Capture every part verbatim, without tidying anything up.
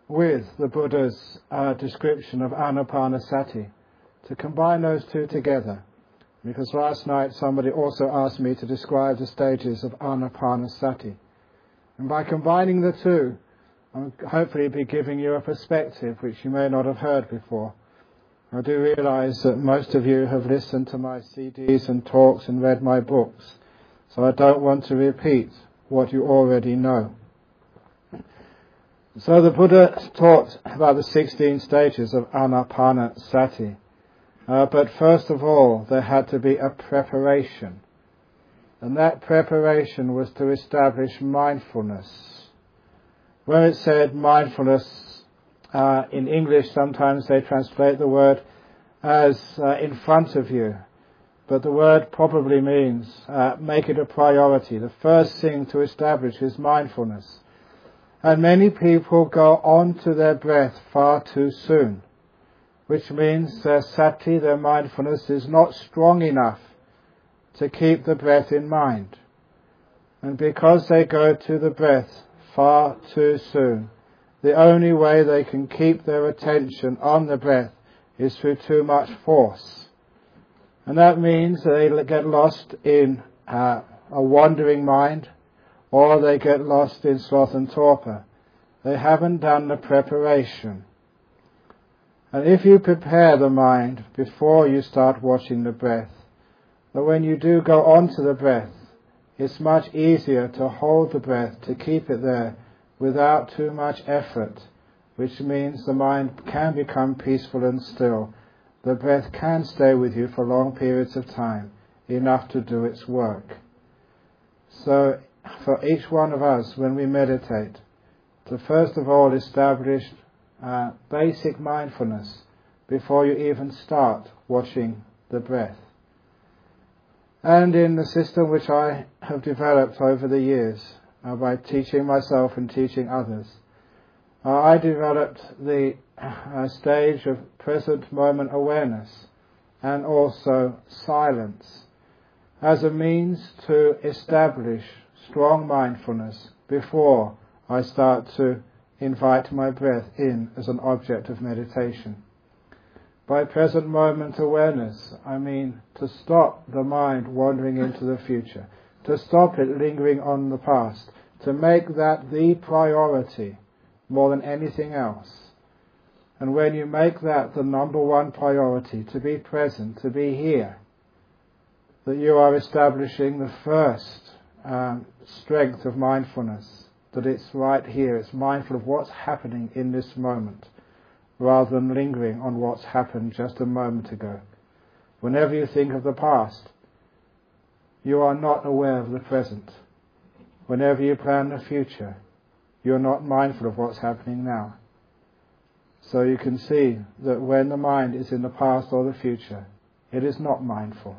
with the Buddha's uh, description of Anapanasati, to combine those two together. Because last night somebody also asked me to describe the stages of Anapanasati. And by combining the two, I'll hopefully be giving you a perspective which you may not have heard before. I do realize that most of you have listened to my C Ds and talks and read my books, so I don't want to repeat what you already know. So the Buddha taught about the sixteen stages of Anapanasati. Uh, but first of all, there had to be a preparation. And that preparation was to establish mindfulness. When it said mindfulness, uh, in English sometimes they translate the word as uh, in front of you. But the word probably means uh, make it a priority. The first thing to establish is mindfulness. And many people go on to their breath far too soon, which means their sati, their mindfulness, is not strong enough to keep the breath in mind. And because they go to the breath far too soon, the only way they can keep their attention on the breath is through too much force. And that means they get lost in uh, a wandering mind, or they get lost in sloth and torpor. They haven't done the preparation. And if you prepare the mind before you start watching the breath, that when you do go on to the breath, it's much easier to hold the breath, to keep it there without too much effort, which means the mind can become peaceful and still. The breath can stay with you for long periods of time, enough to do its work. So for each one of us, when we meditate, to first of all establish uh, basic mindfulness before you even start watching the breath. And in the system which I have developed over the years, uh, by teaching myself and teaching others, uh, I developed the uh, stage of present moment awareness and also silence as a means to establish strong mindfulness before I start to invite my breath in as an object of meditation. By present moment awareness, I mean to stop the mind wandering into the future, to stop it lingering on the past, to make that the priority more than anything else. And when you make that the number one priority, to be present, to be here, that you are establishing the first um, strength of mindfulness, that it's right here, it's mindful of what's happening in this moment, rather than lingering on what's happened just a moment ago. Whenever you think of the past, you are not aware of the present. Whenever you plan the future, you're not mindful of what's happening now. So you can see that when the mind is in the past or the future, it is not mindful.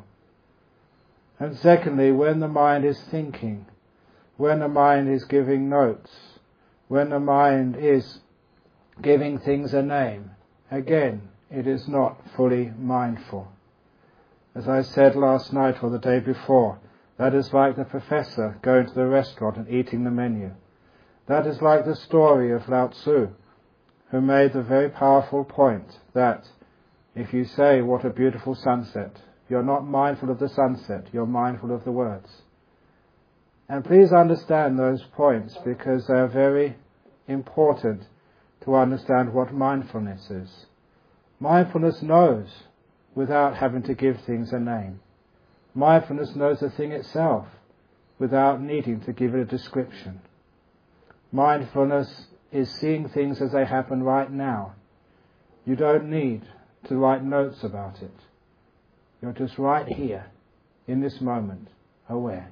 And secondly, when the mind is thinking, when the mind is giving notes, when the mind is giving things a name, again, it is not fully mindful. As I said last night or the day before, that is like the professor going to the restaurant and eating the menu. That is like the story of Lao Tzu, who made the very powerful point that if you say, what a beautiful sunset, you're not mindful of the sunset, you're mindful of the words. And please understand those points, because they are very important to understand what mindfulness is. Mindfulness knows without having to give things a name. Mindfulness knows the thing itself without needing to give it a description. Mindfulness is seeing things as they happen right now. You don't need to write notes about it. You're just right here, in this moment, aware.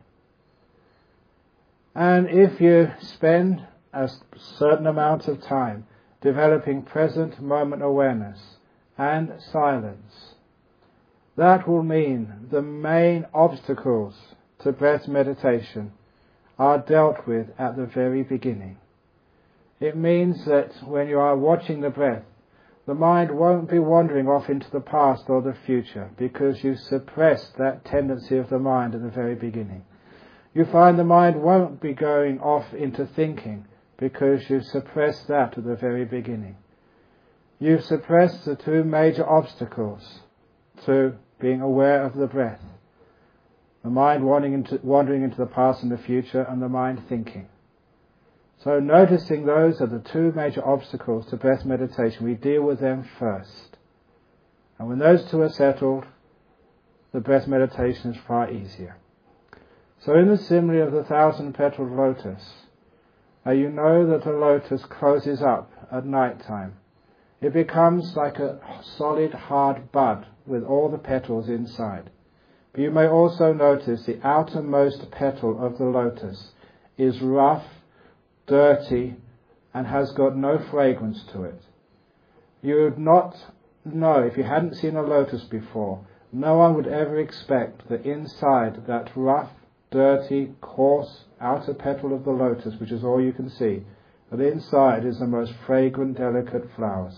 And if you spend a certain amount of time developing present moment awareness and silence, that will mean the main obstacles to breath meditation are dealt with at the very beginning. It means that when you are watching the breath, the mind won't be wandering off into the past or the future, because you suppressed that tendency of the mind at the very beginning. You find the mind won't be going off into thinking, because you've suppressed that at the very beginning. You've suppressed the two major obstacles to being aware of the breath. The mind wandering into, wandering into the past and the future, and the mind thinking. So noticing those are the two major obstacles to breath meditation. We deal with them first. And when those two are settled, the breath meditation is far easier. So in the simile of the thousand-petaled lotus, uh, you know that the lotus closes up at night time. It becomes like a solid, hard bud with all the petals inside. But you may also notice the outermost petal of the lotus is rough, dirty, and has got no fragrance to it. You would not know, if you hadn't seen a lotus before, no one would ever expect that inside that rough, dirty, coarse outer petal of the lotus, which is all you can see, that inside is the most fragrant, delicate flowers.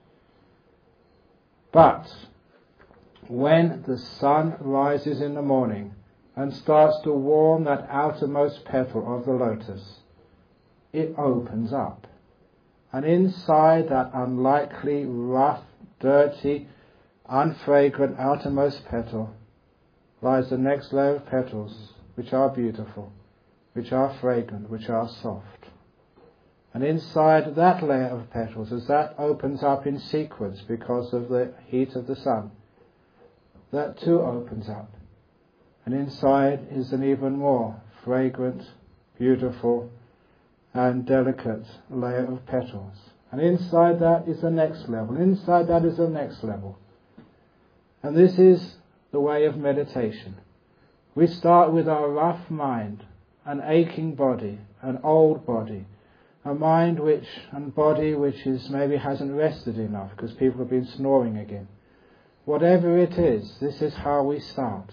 But when the sun rises in the morning and starts to warm that outermost petal of the lotus, it opens up. And inside that unlikely, rough, dirty, unfragrant outermost petal lies the next layer of petals, which are beautiful, which are fragrant, which are soft. And inside that layer of petals, as that opens up in sequence because of the heat of the sun, that too opens up. And inside is an even more fragrant, beautiful, and delicate layer of petals. And inside that is the next level. Inside that is the next level. And this is the way of meditation. We start with our rough mind, an aching body, an old body, a mind which and body which is maybe hasn't rested enough because people have been snoring again. Whatever it is, this is how we start.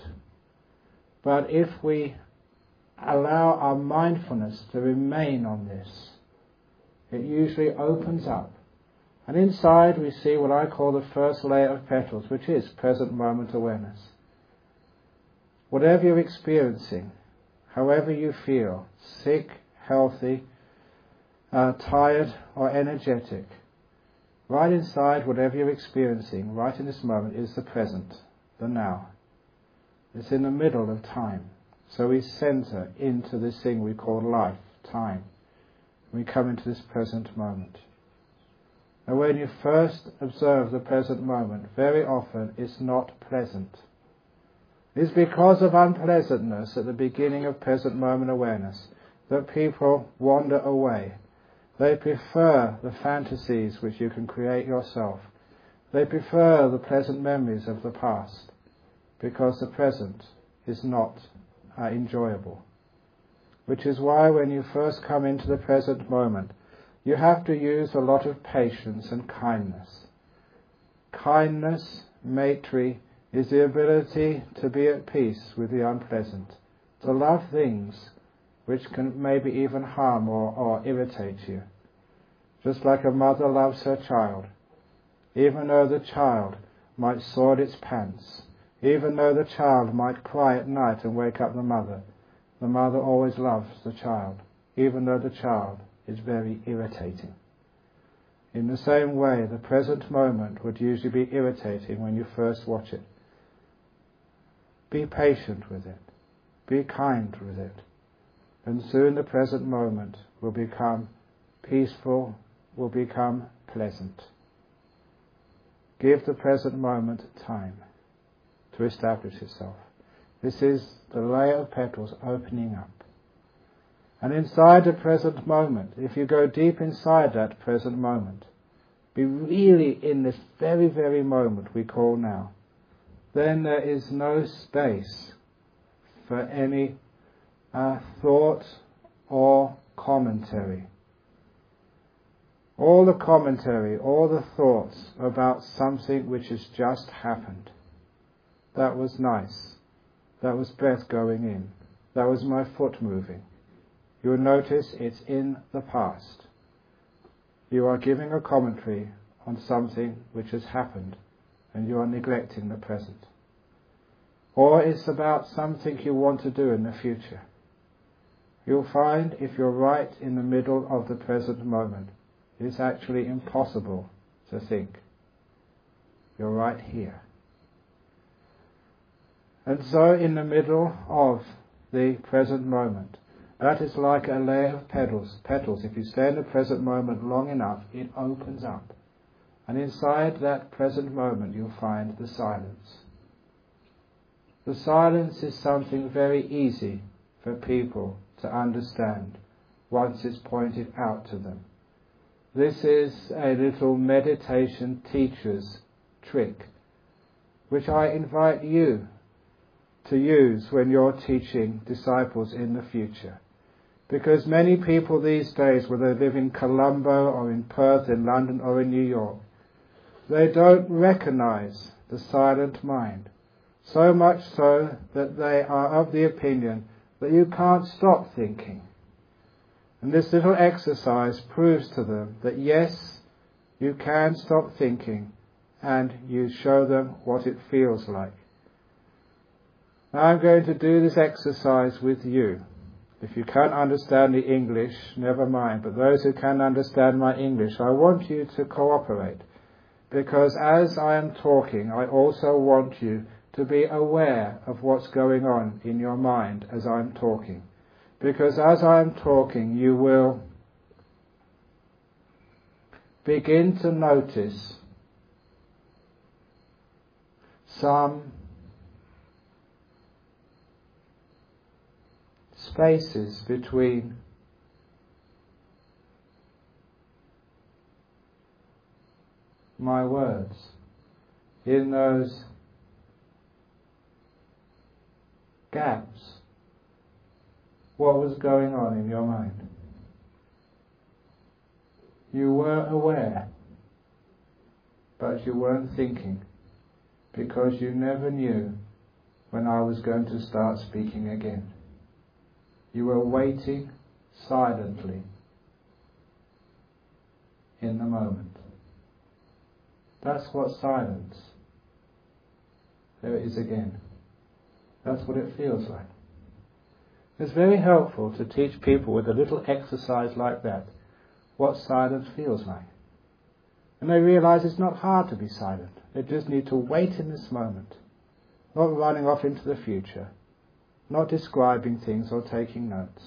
But if we allow our mindfulness to remain on this, it usually opens up. And inside we see what I call the first layer of petals, which is present moment awareness. Whatever you're experiencing, however you feel, sick, healthy, uh, tired or energetic, right inside whatever you're experiencing, right in this moment, is the present, the now. It's in the middle of time. So we center into this thing we call life, time. We come into this present moment. And when you first observe the present moment, very often it's not pleasant. It's because of unpleasantness at the beginning of present moment awareness that people wander away. They prefer the fantasies which you can create yourself. They prefer the pleasant memories of the past because the present is not uh, enjoyable. Which is why when you first come into the present moment, you have to use a lot of patience and kindness. Kindness, maitri, is the ability to be at peace with the unpleasant, to love things which can maybe even harm or, or irritate you. Just like a mother loves her child, even though the child might soil its pants, even though the child might cry at night and wake up the mother, the mother always loves the child, even though the child is very irritating. In the same way, the present moment would usually be irritating when you first watch it. Be patient with it. Be kind with it. And soon the present moment will become peaceful, will become pleasant. Give the present moment time to establish itself. This is the layer of petals opening up. And inside the present moment, if you go deep inside that present moment, be really in this very, very moment we call now, then there is no space for any uh, thought or commentary. All the commentary, all the thoughts about something which has just happened. That was nice. That was breath going in. That was my foot moving. You will notice it's in the past. You are giving a commentary on something which has happened, and you are neglecting the present. Or it's about something you want to do in the future. you'll find if you're right in the middle of the present moment, it's actually impossible to think. You're right here. And so in the middle of the present moment, that is like a layer of petals. Petals. If you stay in the present moment long enough, it opens up. And inside that present moment, you'll find the silence. The silence is something very easy for people to understand once it's pointed out to them. This is a little meditation teacher's trick, which I invite you to use when you're teaching disciples in the future. Because many people these days, whether they live in Colombo or in Perth, in London or in New York, they don't recognize the silent mind. So much so that they are of the opinion that you can't stop thinking. And this little exercise proves to them that yes, you can stop thinking, and you show them what it feels like. Now I'm going to do this exercise with you. If you can't understand the English, never mind. But those who can understand my English, I want you to cooperate. Because as I am talking, I also want you to be aware of what's going on in your mind as I'm talking. Because as I am talking, you will begin to notice some spaces between my words. In those gaps, what was going on in your mind? You were aware, but you weren't thinking, because you never knew when I was going to start speaking again. You were waiting silently in the moment. That's what silence, there it is again. That's what it feels like. It's very helpful to teach people with a little exercise like that what silence feels like. And they realize it's not hard to be silent. They just need to wait in this moment, not running off into the future, not describing things or taking notes.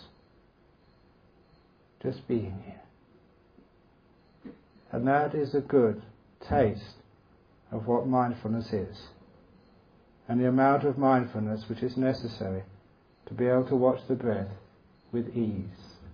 Just being here. And that is a good taste of what mindfulness is, and the amount of mindfulness which is necessary to be able to watch the breath with ease.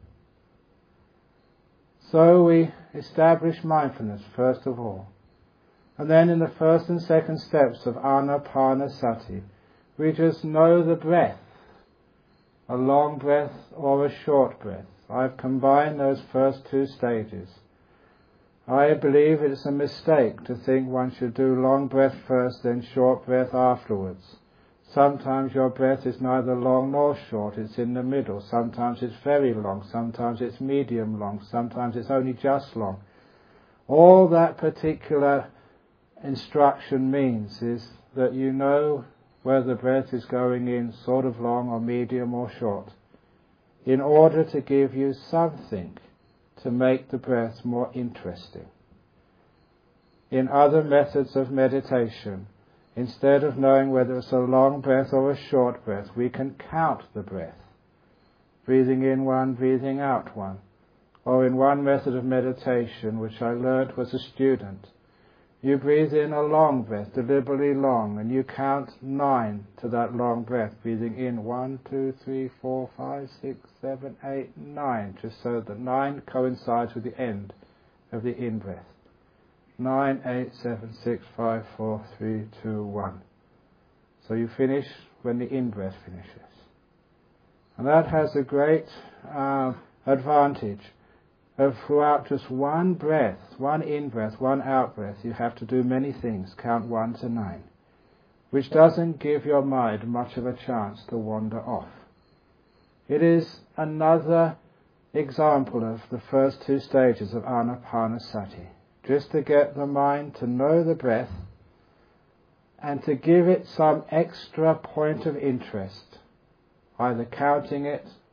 So we establish mindfulness first of all, and then in the first and second steps of Anapanasati, we just know the breath, a long breath or a short breath. I've combined those first two stages. I believe it's a mistake to think one should do long breath first, then short breath afterwards. Sometimes your breath is neither long nor short, it's in the middle. Sometimes it's very long, sometimes it's medium long, sometimes it's only just long. All that particular instruction means is that you know whether the breath is going in sort of long or medium or short, in order to give you something to make the breath more interesting. In other methods of meditation, instead of knowing whether it's a long breath or a short breath, we can count the breath. Breathing in one, breathing out one. Or in one method of meditation, which I learnt as a student, you breathe in a long breath, deliberately long, and you count nine to that long breath, breathing in one, two, three, four, five, six, seven, eight, nine, just so that nine coincides with the end of the in-breath. Nine, eight, seven, six, five, four, three, two, one. So you finish when the in-breath finishes. And that has a great uh, advantage of throughout just one breath, one in-breath, one out-breath, you have to do many things, count one to nine, which doesn't give your mind much of a chance to wander off. It is another example of the first two stages of Anapanasati, just to get the mind to know the breath and to give it some extra point of interest, either counting it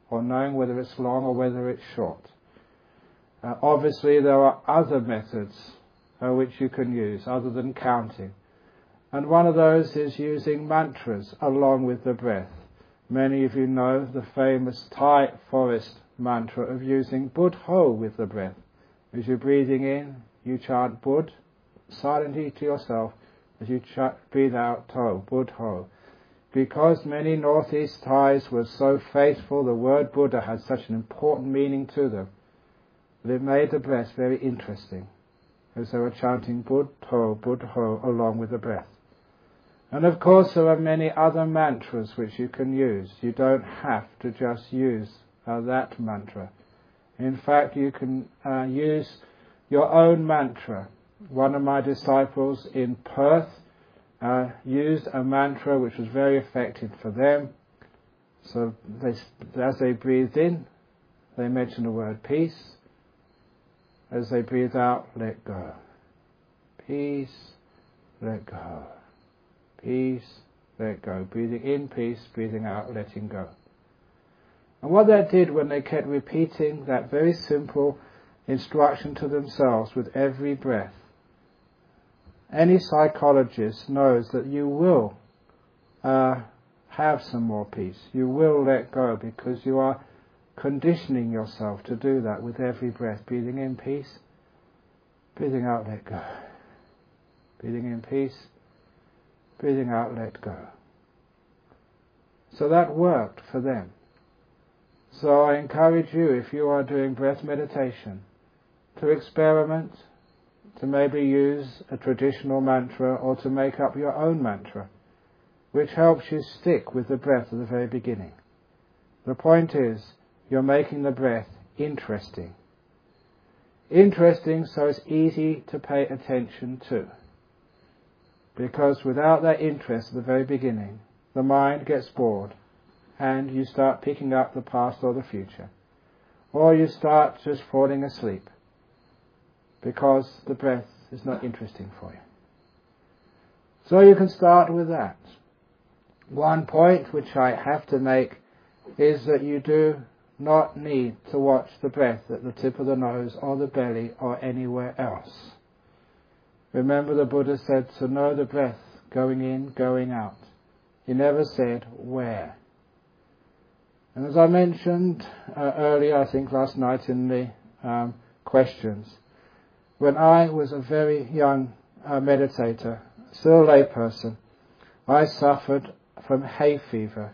or knowing whether it's long or whether it's short. Uh, obviously there are other methods uh, which you can use other than counting. And one of those is using mantras along with the breath. Many of you know the famous Thai forest mantra of using Bud Ho with the breath. As you're breathing in, you chant Bud silently to yourself. As you ch- breathe out Ho, Bud Ho. Because many Northeast Thais were so faithful, the word Buddha had such an important meaning to them, that it made the breath very interesting, as they were chanting Bud Ho, Bud Ho along with the breath. And of course there are many other mantras which you can use. You don't have to just use uh, that mantra. In fact, you can uh, use your own mantra. One of my disciples in Perth uh, used a mantra which was very effective for them. So they, as they breathed in, they mentioned the word peace. As they breathe out, let go. Peace, let go. Peace, let go. Breathing in peace, breathing out, letting go. And what that did when they kept repeating that very simple instruction to themselves with every breath, any psychologist knows that you will uh, have some more peace. You will let go because you are conditioning yourself to do that with every breath. Breathing in peace, breathing out, let go. Breathing in peace, breathing out, let go. So that worked for them. So I encourage you, if you are doing breath meditation, to experiment, to maybe use a traditional mantra or to make up your own mantra, which helps you stick with the breath at the very beginning. The point is, you're making the breath interesting. Interesting so it's easy to pay attention to. Because without that interest at the very beginning, the mind gets bored and you start picking up the past or the future. Or you start just falling asleep because the breath is not interesting for you. So you can start with that. One point which I have to make is that you do not need to watch the breath at the tip of the nose or the belly or anywhere else. Remember, the Buddha said to know the breath going in, going out. He never said where. And as I mentioned uh, earlier, I think last night in the um, questions, when I was a very young uh, meditator, still a layperson, I suffered from hay fever,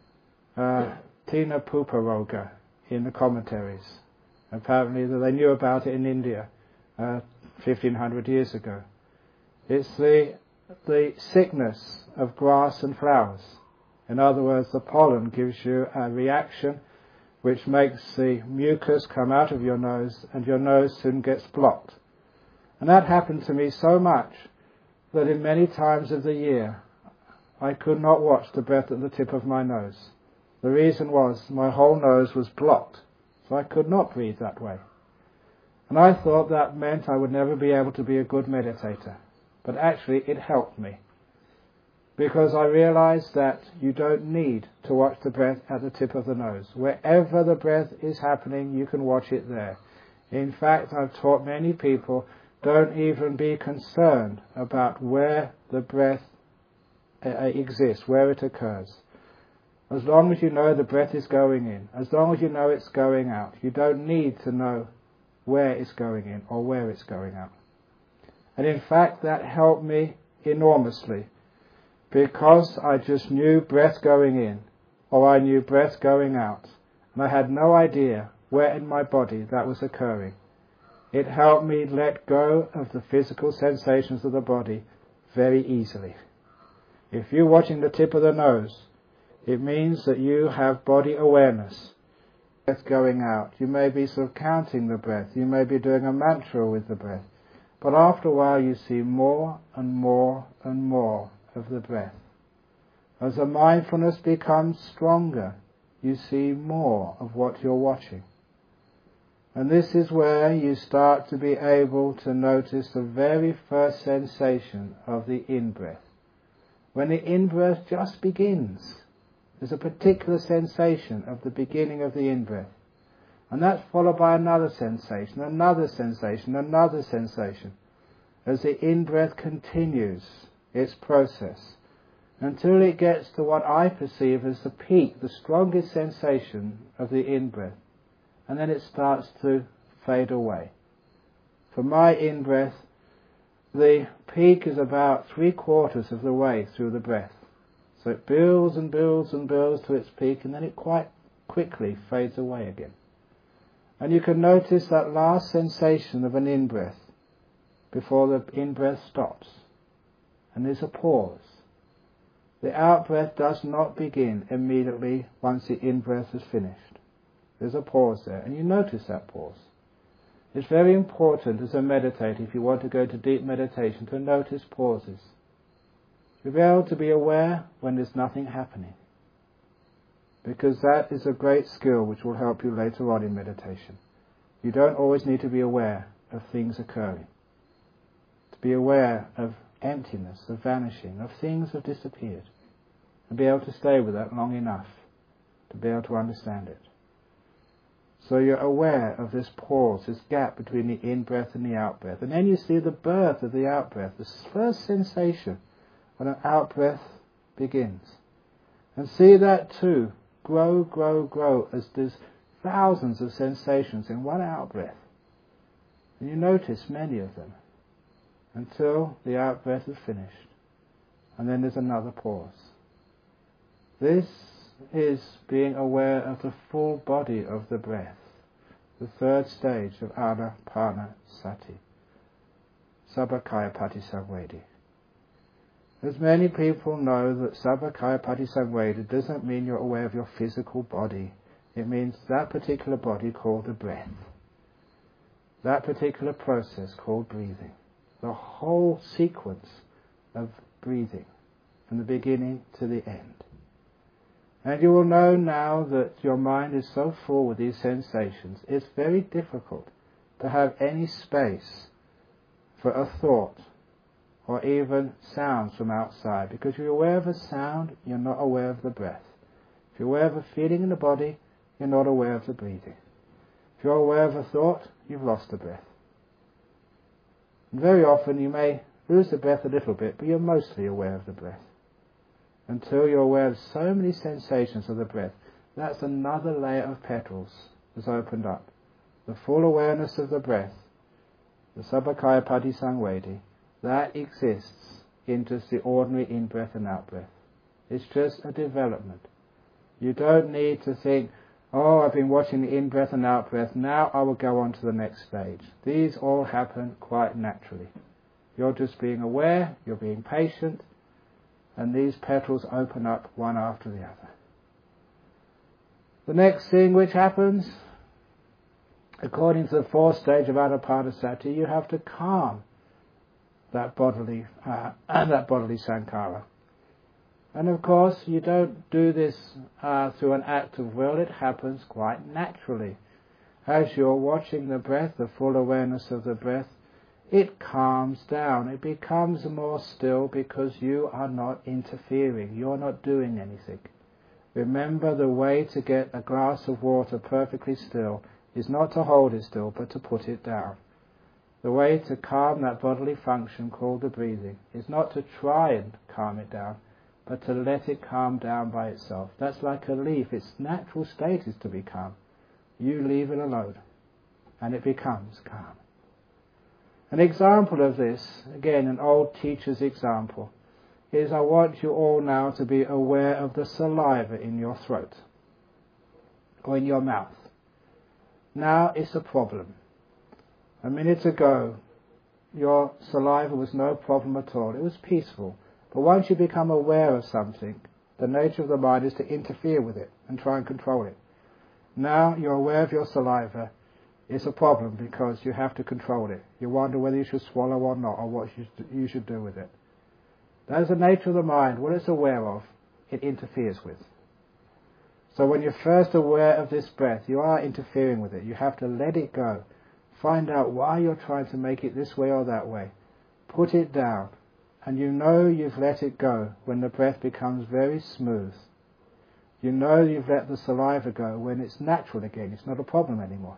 uh, Tina Pupa Roga in the commentaries. Apparently they knew about it in India uh, fifteen hundred years ago. It's the, the sickness of grass and flowers. In other words, the pollen gives you a reaction which makes the mucus come out of your nose and your nose soon gets blocked. And that happened to me so much that in many times of the year I could not watch the breath at the tip of my nose. The reason was my whole nose was blocked, so I could not breathe that way. And I thought that meant I would never be able to be a good meditator. But actually it helped me, because I realized that you don't need to watch the breath at the tip of the nose. Wherever the breath is happening, you can watch it there. In fact, I've taught many people, don't even be concerned about where the breath uh, exists, where it occurs. As long as you know the breath is going in, as long as you know it's going out, you don't need to know where it's going in or where it's going out. And in fact, that helped me enormously, because I just knew breath going in, or I knew breath going out, and I had no idea where in my body that was occurring. It helped me let go of the physical sensations of the body very easily. If you're watching the tip of the nose, it means that you have body awareness. Breath going out. You may be sort of counting the breath. You may be doing a mantra with the breath. But after a while you see more and more and more of the breath. As the mindfulness becomes stronger, you see more of what you're watching. And this is where you start to be able to notice the very first sensation of the in-breath. When the in-breath just begins, There's a particular sensation of the beginning of the in-breath. And that's followed by another sensation, another sensation, another sensation, as the in-breath continues its process until it gets to what I perceive as the peak, the strongest sensation of the in-breath. And then it starts to fade away. For my in-breath, the peak is about three quarters of the way through the breath. So it builds and builds and builds to its peak, and then it quite quickly fades away again. And you can notice that last sensation of an in-breath before the in-breath stops. And there's a pause. The out-breath does not begin immediately once the in-breath is finished. There's a pause there, and you notice that pause. It's very important as a meditator, if you want to go to deep meditation, to notice pauses. To be able to be aware when there's nothing happening. Because that is a great skill which will help you later on in meditation. You don't always need to be aware of things occurring. To be aware of emptiness, of vanishing, of things have disappeared. And be able to stay with that long enough to be able to understand it. So you're aware of this pause, this gap between the in-breath and the out-breath. And then you see the birth of the out-breath, the first sensation when an out-breath begins. And see that too grow, grow, grow as there's thousands of sensations in one out-breath. And you notice many of them until the out-breath is finished. And then there's another pause. This is being aware of the full body of the breath, the third stage of Anapanasati, Sabbakayapati Samvedi. As many people know that Sabbakayapati Samvedi doesn't mean you're aware of your physical body. It means that particular body called the breath. That particular process called breathing. The whole sequence of breathing from the beginning to the end. And you will know now that your mind is so full with these sensations, it's very difficult to have any space for a thought or even sounds from outside. Because if you're aware of a sound, you're not aware of the breath. If you're aware of a feeling in the body, you're not aware of the breathing. If you're aware of a thought, you've lost the breath. And very often you may lose the breath a little bit, but you're mostly aware of the breath. Until you're aware of so many sensations of the breath. That's another layer of petals that's opened up. The full awareness of the breath, the Sabbakayapati Samvedi, that exists in just the ordinary in-breath and out-breath. It's just a development. You don't need to think, oh, I've been watching the in-breath and out-breath, now I will go on to the next stage. These all happen quite naturally. You're just being aware, you're being patient, and these petals open up one after the other. The next thing which happens, according to the fourth stage of Anapanasati, you have to calm that bodily, uh, that bodily sankhara. And of course, you don't do this uh, through an act of will, it happens quite naturally. As you're watching the breath, the full awareness of the breath, it calms down, it becomes more still because you are not interfering, you're not doing anything. Remember, the way to get a glass of water perfectly still is not to hold it still, but to put it down. The way to calm that bodily function called the breathing is not to try and calm it down, but to let it calm down by itself. That's like a leaf, its natural state is to be calm. You leave it alone, and it becomes calm. An example of this, again an old teacher's example, is I want you all now to be aware of the saliva in your throat, or in your mouth. Now it's a problem. A minute ago, your saliva was no problem at all. It was peaceful. But once you become aware of something, the nature of the mind is to interfere with it and try and control it. Now you're aware of your saliva. It's a problem because you have to control it. You wonder whether you should swallow or not, or what you should do with it. That is the nature of the mind. What it's aware of, it interferes with. So when you're first aware of this breath, you are interfering with it. You have to let it go. Find out why you're trying to make it this way or that way. Put it down. And you know you've let it go when the breath becomes very smooth. You know you've let the saliva go when it's natural again. It's not a problem anymore.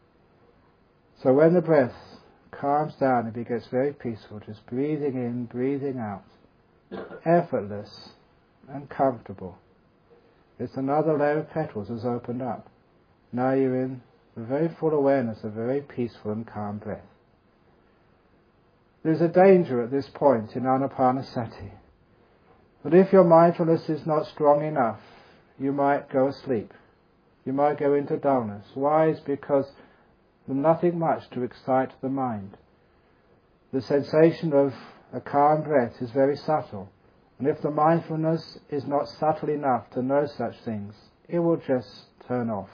So when the breath calms down and it gets very peaceful, just breathing in, breathing out, effortless and comfortable. It's another layer of petals has opened up. Now you're in the very full awareness of a very peaceful and calm breath. There's a danger at this point in Anapanasati that if your mindfulness is not strong enough, you might go asleep. You might go into dullness. Why? It's because there's nothing much to excite the mind. The sensation of a calm breath is very subtle. And if the mindfulness is not subtle enough to know such things, it will just turn off.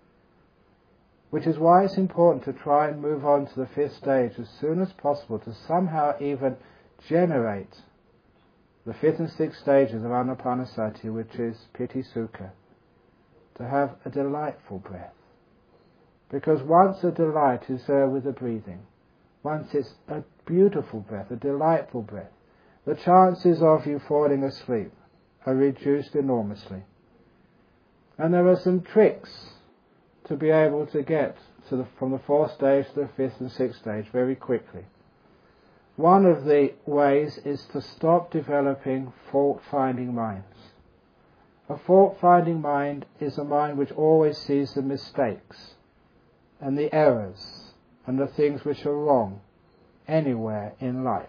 Which is why it's important to try and move on to the fifth stage as soon as possible, to somehow even generate the fifth and sixth stages of Anapanasati, which is Piti Sukha, to have a delightful breath. Because once a delight is there with the breathing, once it's a beautiful breath, a delightful breath, the chances of you falling asleep are reduced enormously. And there are some tricks to be able to get to the, from the fourth stage to the fifth and sixth stage very quickly. One of the ways is to stop developing fault-finding minds. A fault-finding mind is a mind which always sees the mistakes and the errors and the things which are wrong anywhere in life.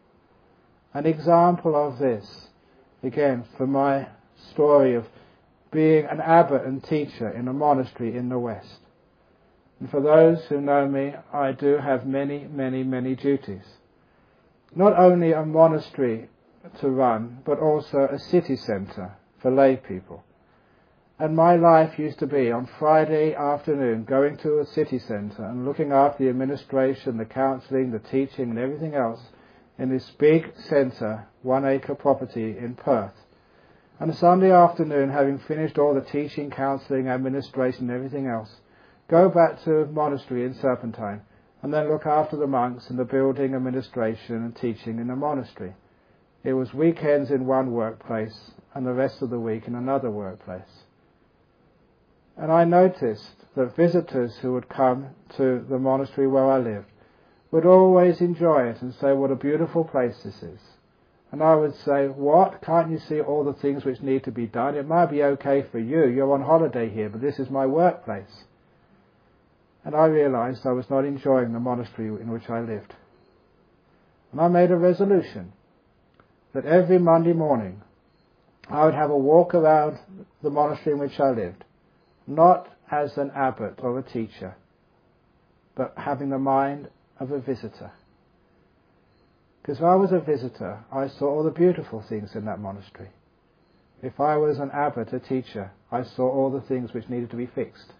An example of this, again, from my story of being an abbot and teacher in a monastery in the West. And for those who know me, I do have many, many, many duties. Not only a monastery to run, but also a city centre for lay people. And my life used to be on Friday afternoon going to a city centre and looking after the administration, the counselling, the teaching and everything else in this big centre, one acre property in Perth. And Sunday afternoon, having finished all the teaching, counselling, administration and everything else, go back to the monastery in Serpentine and then look after the monks and the building, administration and teaching in the monastery. It was weekends in one workplace and the rest of the week in another workplace. And I noticed that visitors who would come to the monastery where I lived would always enjoy it and say, what a beautiful place this is. And I would say, what? Can't you see all the things which need to be done? It might be okay for you. You're on holiday here, but this is my workplace. And I realized I was not enjoying the monastery in which I lived. And I made a resolution that every Monday morning I would have a walk around the monastery in which I lived, not as an abbot or a teacher, but having the mind of a visitor. Because if I was a visitor, I saw all the beautiful things in that monastery. If I was an abbot, a teacher, I saw all the things which needed to be fixed.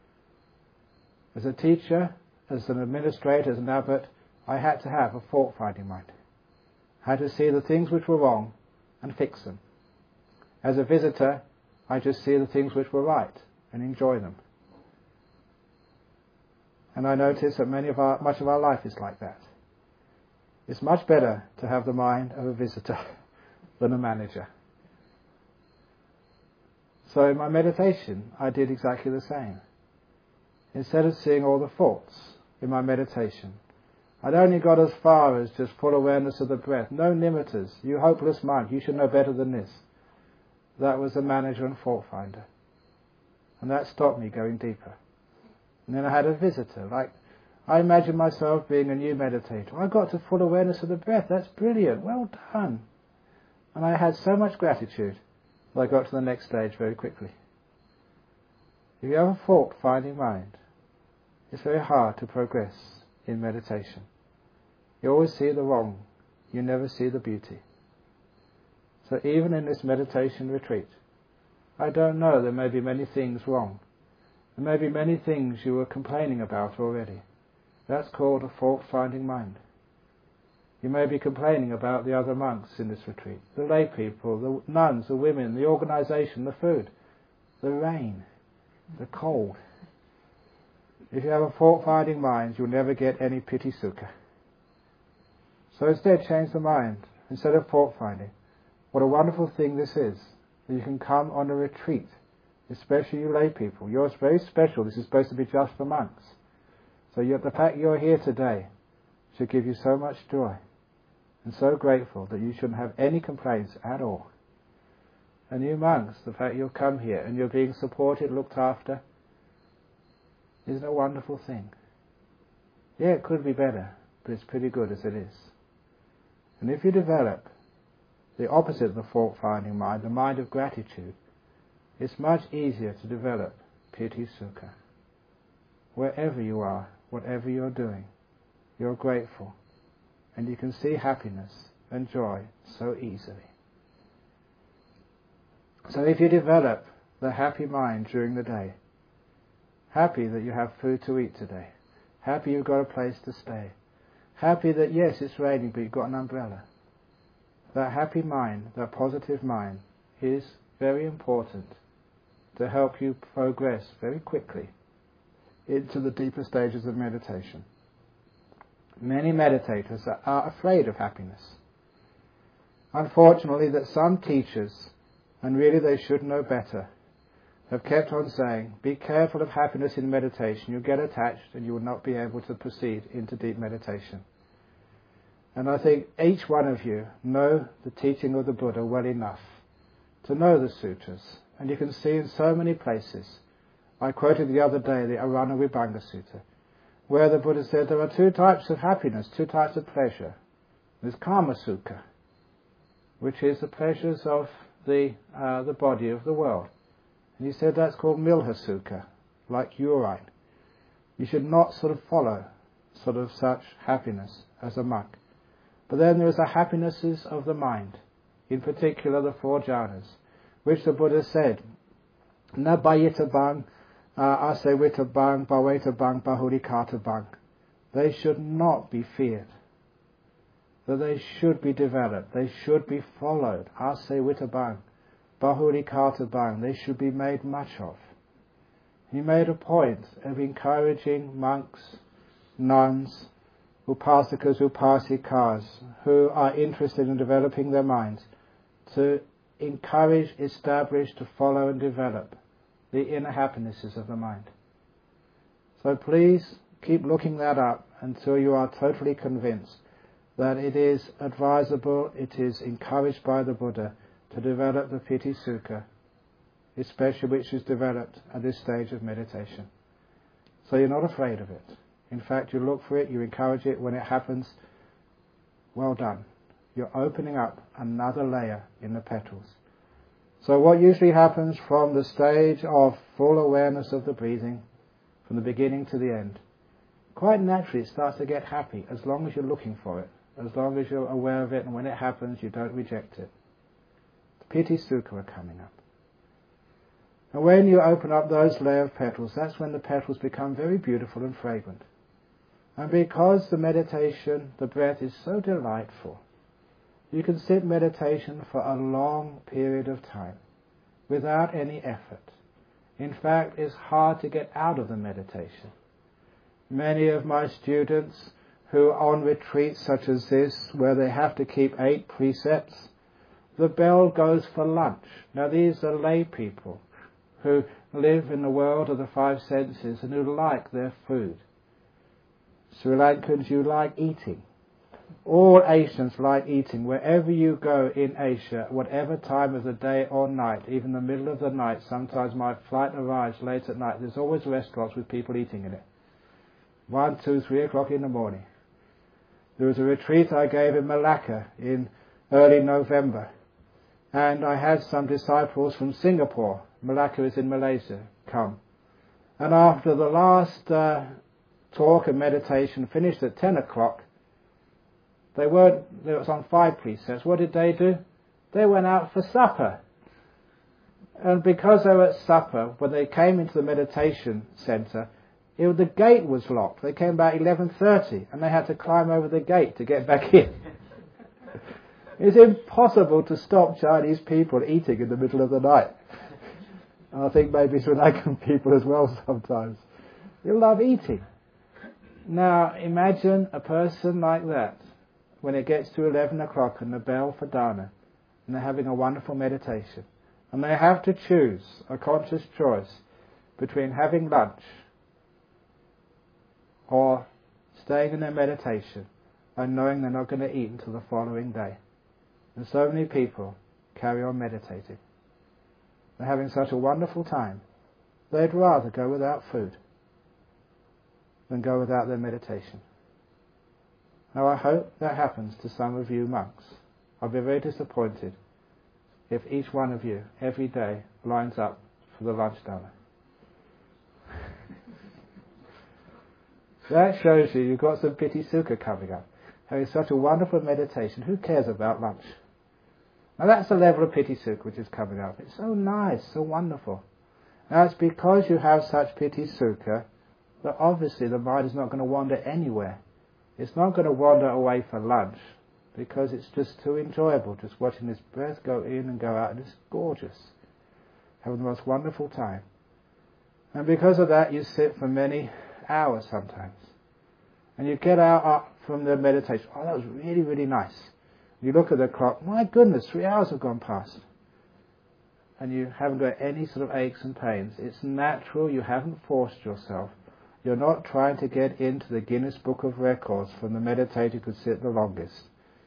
As a teacher, as an administrator, as an abbot, I had to have a fault-finding mind. I had to see the things which were wrong and fix them. As a visitor, I just see the things which were right and enjoy them. And I notice that many of our, much of our life is like that. It's much better to have the mind of a visitor than a manager. So in my meditation, I did exactly the same. Instead of seeing all the faults in my meditation, I'd only got as far as just full awareness of the breath. No nimittas. You hopeless monk, you should know better than this. That was the manager and fault finder. And that stopped me going deeper. And then I had a visitor. Like, I imagined myself being a new meditator. I got to full awareness of the breath. That's brilliant. Well done. And I had so much gratitude that I got to the next stage very quickly. If you have a fault-finding mind, it's very hard to progress in meditation. You always see the wrong. You never see the beauty. So even in this meditation retreat, I don't know, there may be many things wrong. There may be many things you were complaining about already. That's called a fault-finding mind. You may be complaining about the other monks in this retreat, the lay people, the nuns, the women, the organisation, the food, the rain, the cold. If you have a fault-finding mind, you'll never get any piti sukha. So instead, change the mind. Instead of fault-finding, what a wonderful thing this is, that you can come on a retreat especially you lay people. You're very special. This is supposed to be just for monks. So you're, the fact you're here today should give you so much joy and so grateful that you shouldn't have any complaints at all. And you monks, the fact you've come here and you're being supported, looked after, isn't a wonderful thing? Yeah, it could be better, but it's pretty good as it is. And if you develop the opposite of the fault-finding mind, the mind of gratitude, it's much easier to develop piti sukha. Wherever you are, whatever you're doing, you're grateful, and you can see happiness and joy so easily. So if you develop the happy mind during the day, happy that you have food to eat today, happy you've got a place to stay, happy that yes, it's raining but you've got an umbrella, that happy mind, that positive mind, is very important to help you progress very quickly into the deeper stages of meditation. Many meditators are, are afraid of happiness. Unfortunately, that some teachers, and really they should know better, have kept on saying, be careful of happiness in meditation. You'll get attached and you will not be able to proceed into deep meditation. And I think each one of you know the teaching of the Buddha well enough to know the sutras. And you can see in so many places. I quoted the other day the Arana Vibhanga Sutta, where the Buddha said there are two types of happiness, two types of pleasure. There's Kama Sukha, which is the pleasures of the uh, the body of the world. And he said that's called Milha Sukha, like urine. You should not sort of follow sort of such happiness as a monk. But then there is the happinesses of the mind, in particular the four jhanas, which the Buddha said, Na bayita bang, asewita bang, baweta bang, bahurikata bang. They should not be feared. That they should be developed. They should be followed. Asewita bang, bahurikata bang. They should be made much of. He made a point of encouraging monks, nuns, upasakas, upasikas, who are interested in developing their minds, to encourage, establish, to follow and develop the inner happinesses of the mind. So please keep looking that up until you are totally convinced that it is advisable, it is encouraged by the Buddha to develop the piti sukha, especially which is developed at this stage of meditation. So you're not afraid of it. In fact, you look for it, you encourage it. When it happens, well done. You're opening up another layer in the petals. So what usually happens from the stage of full awareness of the breathing, from the beginning to the end, quite naturally it starts to get happy as long as you're looking for it, as long as you're aware of it, and when it happens you don't reject it. The piti sukha are coming up. And when you open up those layer of petals, that's when the petals become very beautiful and fragrant. And because the meditation, the breath is so delightful, you can sit meditation for a long period of time without any effort. In fact, it's hard to get out of the meditation. Many of my students who are on retreats such as this, where they have to keep eight precepts, the bell goes for lunch. Now these are lay people who live in the world of the five senses and who like their food. Sri Lankans, you like eating. All Asians like eating. Wherever you go in Asia, whatever time of the day or night, even the middle of the night, sometimes my flight arrives late at night, there's always restaurants with people eating in it. One, two, three o'clock in the morning. There was a retreat I gave in Malacca in early November, and I had some disciples from Singapore, Malacca is in Malaysia, come. And after the last uh, talk and meditation finished at ten o'clock, they weren't, it was on five precepts. What did they do? They went out for supper. And because they were at supper, when they came into the meditation centre, it, the gate was locked. They came about eleven thirty and they had to climb over the gate to get back in. It's impossible to stop Chinese people eating in the middle of the night. And I think maybe Sri Lankan people as well sometimes. They love eating. Now imagine a person like that, when it gets to eleven o'clock and the bell for dana, and they're having a wonderful meditation, And they have to choose a conscious choice between having lunch or staying in their meditation and knowing they're not going to eat until the following day. And so many people carry on meditating. They're having such a wonderful time, they'd rather go without food than go without their meditation. Now I hope that happens to some of you monks. I'll be very disappointed if each one of you every day lines up for the lunch hour. That shows you you've got some piti sukha coming up. Having such a wonderful meditation, who cares about lunch? Now that's the level of piti sukha which is coming up. It's so nice, so wonderful. Now it's because you have such piti sukha that obviously the mind is not going to wander anywhere. It's not going to wander away for lunch because it's just too enjoyable just watching this breath go in and go out, and it's gorgeous. Having the most wonderful time. And because of that you sit for many hours sometimes. And you get out up from the meditation. Oh, that was really, really nice. You look at the clock, my goodness, three hours have gone past. And you haven't got any sort of aches and pains. It's natural, you haven't forced yourself. You're not trying to get into the Guinness Book of Records from the meditator who could sit the longest.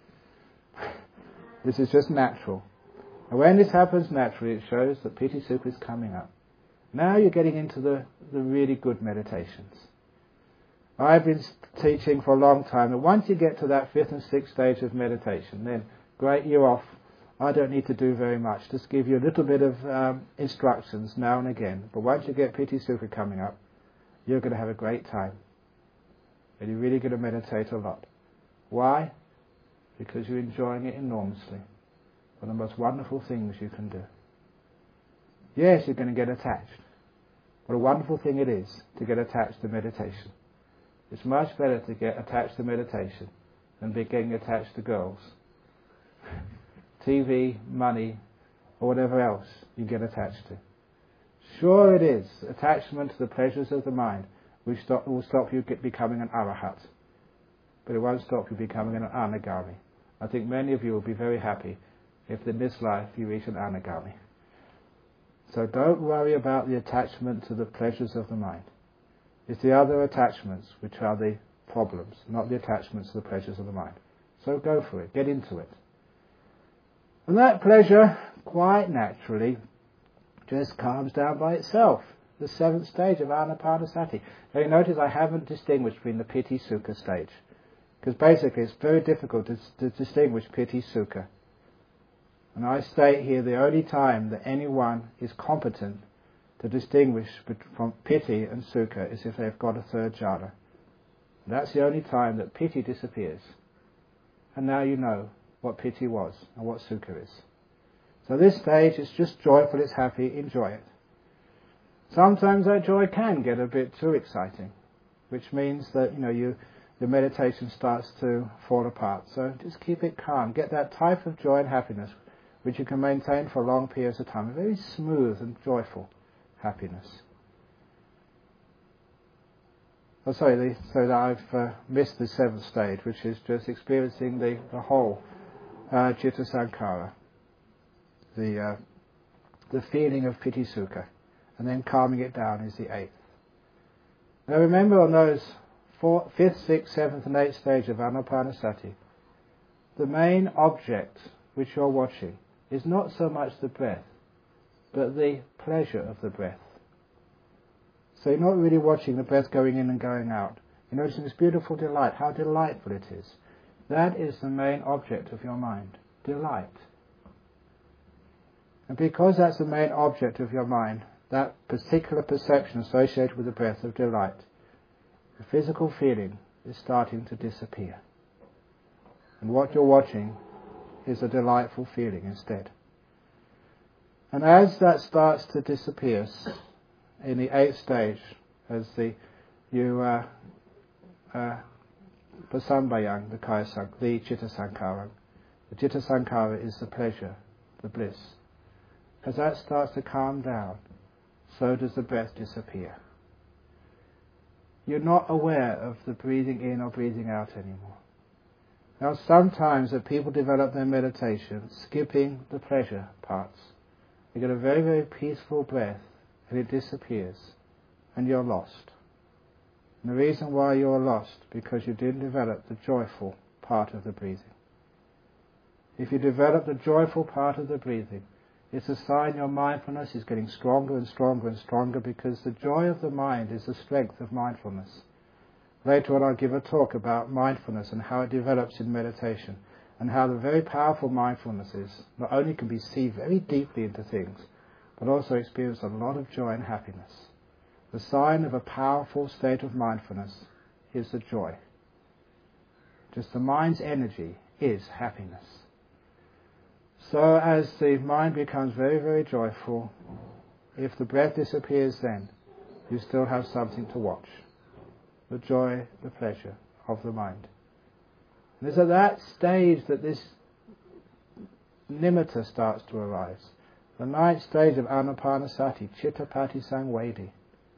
This is just natural. And when this happens naturally, it shows that piti sukha is coming up. Now you're getting into the, the really good meditations. I've been teaching for a long time that once you get to that fifth and sixth stage of meditation, then great, you're off. I don't need to do very much. Just give you a little bit of um, instructions now and again. But once you get piti sukha coming up, you're going to have a great time. And you're really going to meditate a lot. Why? Because you're enjoying it enormously. One of the most wonderful things you can do. Yes, you're going to get attached. What a wonderful thing it is to get attached to meditation. It's much better to get attached to meditation than be getting attached to girls, T V, money, or whatever else you get attached to. Sure it is, attachment to the pleasures of the mind which stop, will stop you get becoming an arahat, but it won't stop you becoming an anagami. I think many of you will be very happy if in this life you reach an anagami. So don't worry about the attachment to the pleasures of the mind. It's the other attachments which are the problems, not the attachments to the pleasures of the mind. So go for it, get into it. And that pleasure, quite naturally, just calms down by itself. The seventh stage of Anapanasati. Now you notice I haven't distinguished between the piti sukha stage, because basically it's very difficult to, to distinguish piti sukha. And I state here the only time that anyone is competent to distinguish from piti and sukha is if they've got a third jhana. That's the only time that piti disappears. And now you know what piti was and what sukha is. So this stage is just joyful, it's happy, enjoy it. Sometimes that joy can get a bit too exciting, which means that, you know, you, your meditation starts to fall apart. So just keep it calm. Get that type of joy and happiness which you can maintain for long periods of time. A very smooth and joyful happiness. Oh, sorry, the, so that I've uh, missed the seventh stage, which is just experiencing the, the whole uh, Citta Sankhara, the uh, the feeling of piti sukha, and then calming it down is the eighth. Now remember, on those four, fifth, sixth, seventh, and eighth stage of Anapanasati, the main object which you're watching is not so much the breath, but the pleasure of the breath. So you're not really watching the breath going in and going out. You're noticing this beautiful delight, how delightful it is. That is the main object of your mind, delight. And because that's the main object of your mind, that particular perception associated with the breath of delight, the physical feeling is starting to disappear. And what you're watching is a delightful feeling instead. And as that starts to disappear, in the eighth stage, as the you uh, uh, pasambayang, the kaya sank, the citta sankhara, the citta sankhara is the pleasure, the bliss. As that starts to calm down, so does the breath disappear. You're not aware of the breathing in or breathing out anymore. Now sometimes that people develop their meditation skipping the pleasure parts. You get a very, very peaceful breath, and it disappears, and you're lost. And the reason why you're lost, because you didn't develop the joyful part of the breathing. If you develop the joyful part of the breathing, it's a sign your mindfulness is getting stronger and stronger and stronger, because the joy of the mind is the strength of mindfulness. Later on I'll give a talk about mindfulness and how it develops in meditation, and how the very powerful mindfulnesses not only can be see very deeply into things, but also experience a lot of joy and happiness. The sign of a powerful state of mindfulness is the joy. Just the mind's energy is happiness. So as the mind becomes very, very joyful, if the breath disappears then, you still have something to watch. The joy, the pleasure of the mind. And it's at that stage that this nimitta starts to arise. The ninth stage of Anapanasati, Chittapati Samvedi.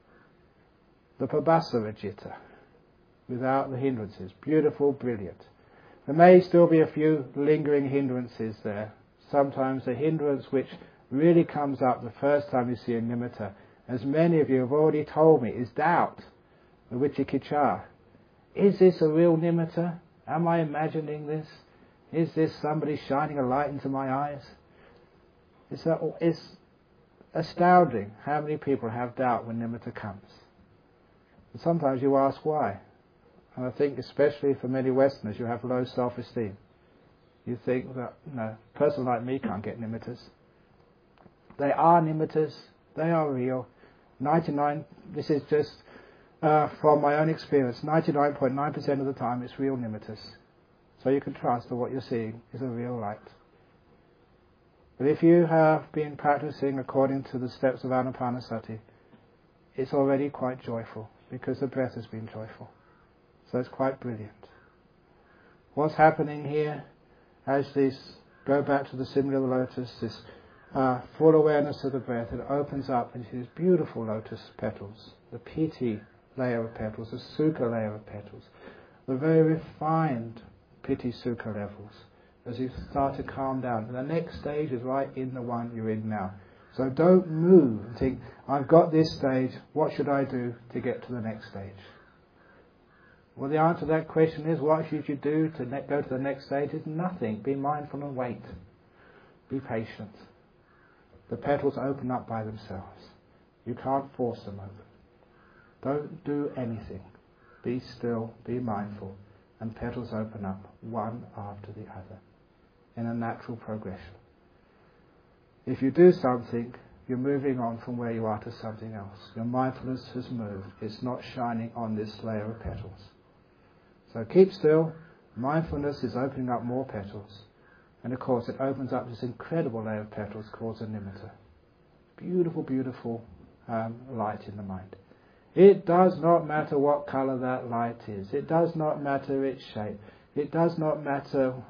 The Pabhasara Citta, without the hindrances. Beautiful, brilliant. There may still be a few lingering hindrances there. Sometimes the hindrance which really comes up the first time you see a nimitta, as many of you have already told me, is doubt, the vicikicca. Is this a real nimitta? Am I imagining this? Is this somebody shining a light into my eyes? It's, a, it's astounding how many people have doubt when nimitta comes. And sometimes you ask why. And I think especially for many Westerners, you have low self-esteem. You think that, no, a person like me can't get nimittas. They are nimittas. They are real. ninety-nine, this is just uh, from my own experience, ninety-nine point nine percent of the time it's real nimittas. So you can trust that what you're seeing is a real light. But if you have been practicing according to the steps of Anapanasati, it's already quite joyful, because the breath has been joyful. So it's quite brilliant. What's happening here, as this, go back to the simile of the lotus, this uh, full awareness of the breath, it opens up into these beautiful lotus petals, the piti layer of petals, the sukha layer of petals, the very refined piti sukha levels, as you start to calm down. And the next stage is right in the one you're in now. So don't move and think, I've got this stage, what should I do to get to the next stage? Well, the answer to that question is, what should you do to ne- go to the next stage? Is nothing. Be mindful and wait. Be patient. The petals open up by themselves. You can't force them open. Don't do anything. Be still, be mindful, and petals open up one after the other in a natural progression. If you do something, you're moving on from where you are to something else. Your mindfulness has moved. It's not shining on this layer of petals. So keep still. Mindfulness is opening up more petals. And of course it opens up this incredible layer of petals called a nimitta. Beautiful, beautiful um, light in the mind. It does not matter what colour that light is. It does not matter its shape. It does not matter